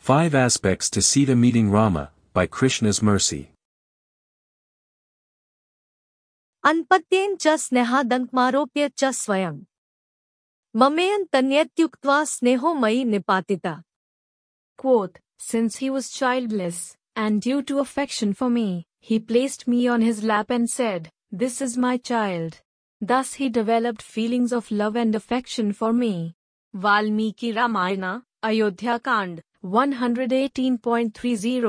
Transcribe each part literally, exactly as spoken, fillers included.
Five Aspects to Sita Meeting Rama, by Krishna's Mercy. Anpatyen cha snehadankmaropya cha swayam. Mamayan tanyetyuktva sneho mai nipatita. Quote, since he was childless, and due to affection for me, he placed me on his lap and said, "This is my child." Thus he developed feelings of love and affection for me. Valmiki Ramayana, Ayodhya Kand, one eighteen point thirty.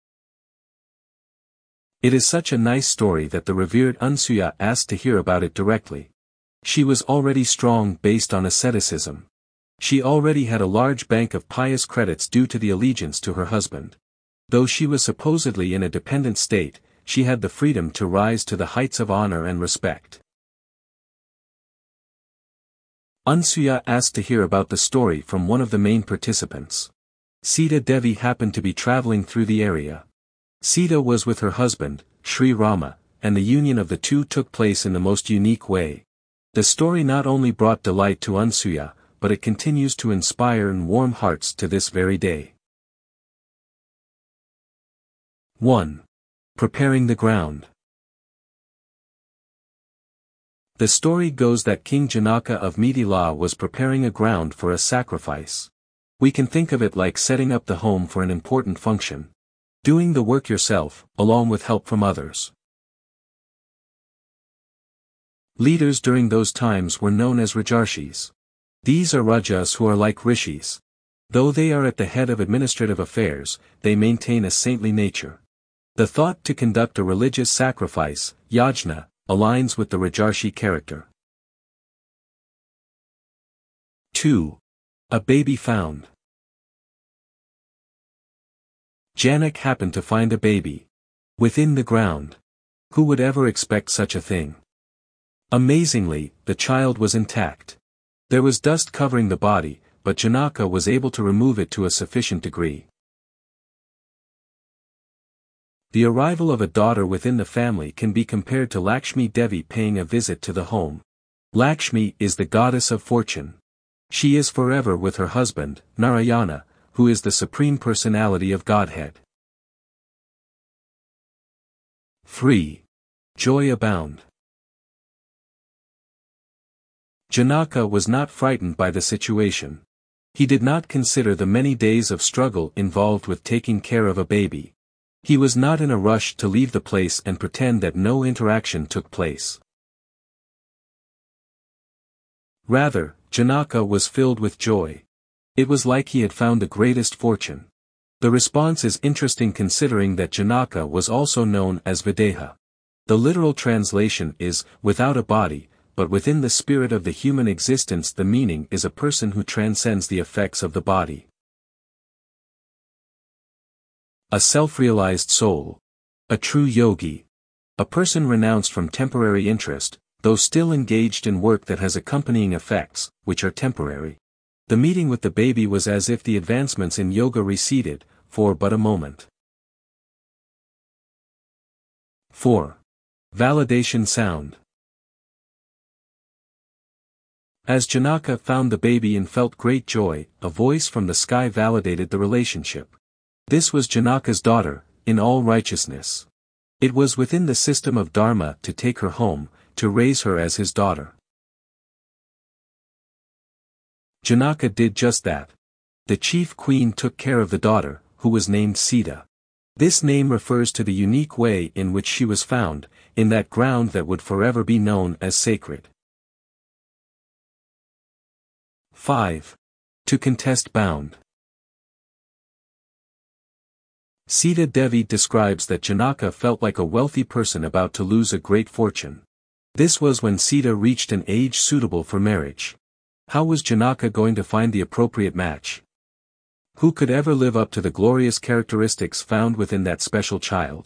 It is such a nice story that the revered Ansuya asked to hear about it directly. She was already strong based on asceticism. She already had a large bank of pious credits due to the allegiance to her husband. Though she was supposedly in a dependent state, she had the freedom to rise to the heights of honor and respect. Ansuya asked to hear about the story from one of the main participants. Sita Devi happened to be traveling through the area. Sita was with her husband, Sri Rama, and the union of the two took place in the most unique way. The story not only brought delight to Ansuya, but it continues to inspire and warm hearts to this very day. one. Preparing the ground. The story goes that King Janaka of Mithila was preparing a ground for a sacrifice. We can think of it like setting up the home for an important function. Doing the work yourself, along with help from others. Leaders during those times were known as Rajarshis. These are Rajas who are like Rishis. Though they are at the head of administrative affairs, they maintain a saintly nature. The thought to conduct a religious sacrifice, yajna, aligns with the Rajarshi character. two. A baby found. Janak happened to find a baby within the ground. Who would ever expect such a thing? Amazingly, the child was intact. There was dust covering the body, but Janaka was able to remove it to a sufficient degree. The arrival of a daughter within the family can be compared to Lakshmi Devi paying a visit to the home. Lakshmi is the goddess of fortune. She is forever with her husband, Narayana, who is the Supreme Personality of Godhead. three. Joy abound. Janaka was not frightened by the situation. He did not consider the many days of struggle involved with taking care of a baby. He was not in a rush to leave the place and pretend that no interaction took place. Rather, Janaka was filled with joy. It was like he had found the greatest fortune. The response is interesting considering that Janaka was also known as Videha. The literal translation is, without a body, but within the spirit of the human existence. The meaning is a person who transcends the effects of the body. A self-realized soul. A true yogi. A person renounced from temporary interest, though still engaged in work that has accompanying effects, which are temporary. The meeting with the baby was as if the advancements in yoga receded, for but a moment. four. Validation sound. As Janaka found the baby and felt great joy, a voice from the sky validated the relationship. This was Janaka's daughter, in all righteousness. It was within the system of Dharma to take her home, to raise her as his daughter. Janaka did just that. The chief queen took care of the daughter, who was named Sita. This name refers to the unique way in which she was found, in that ground that would forever be known as sacred. five. To contest bound. Sita Devi describes that Janaka felt like a wealthy person about to lose a great fortune. This was when Sita reached an age suitable for marriage. How was Janaka going to find the appropriate match? Who could ever live up to the glorious characteristics found within that special child?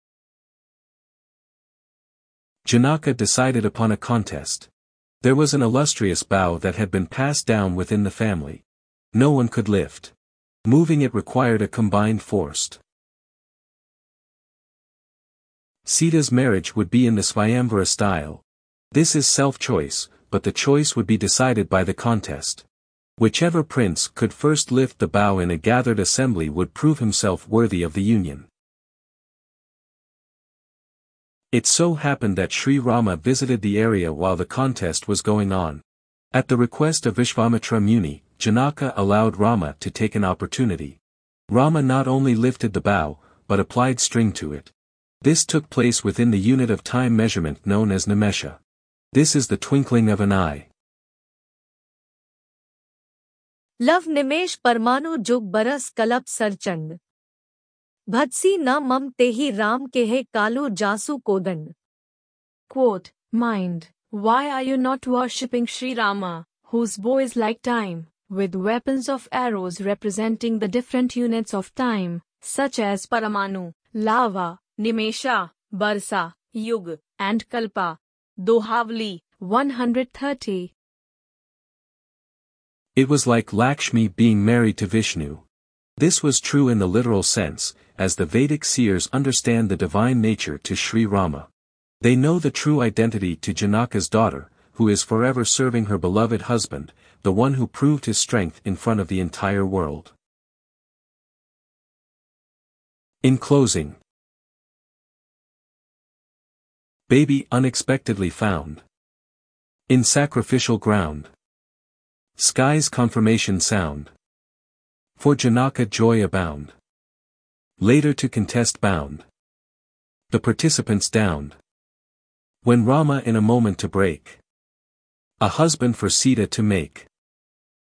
Janaka decided upon a contest. There was an illustrious bough that had been passed down within the family. No one could lift. Moving it required a combined force. Sita's marriage would be in the Swayamvara style. This is self-choice, but the choice would be decided by the contest. Whichever prince could first lift the bow in a gathered assembly would prove himself worthy of the union. It so happened that Sri Rama visited the area while the contest was going on. At the request of Vishvamitra Muni, Janaka allowed Rama to take an opportunity. Rama not only lifted the bow, but applied string to it. This took place within the unit of time measurement known as nimesha. This is the twinkling of an eye. लव निमेश परमाणु जुग बरस कलप सरचंड भदसी न मम तेहि राम केहे Kalu जासु Kodanda. Quote, Mind, why are you not worshipping Sri Rama, whose bow is like time, with weapons of arrows representing the different units of time, such as Paramanu, Lava, Nimesha, Barsa, Yug, and Kalpa. Dohavli, one thirty. It was like Lakshmi being married to Vishnu. This was true in the literal sense, as the Vedic seers understand the divine nature to Sri Rama. They know the true identity to Janaka's daughter, who is forever serving her beloved husband, the one who proved his strength in front of the entire world. In closing, baby unexpectedly found. In sacrificial ground. Sky's confirmation sound. For Janaka joy abound. Later to contest bound. The participants downed. When Rama in a moment to break. A husband for Sita to make.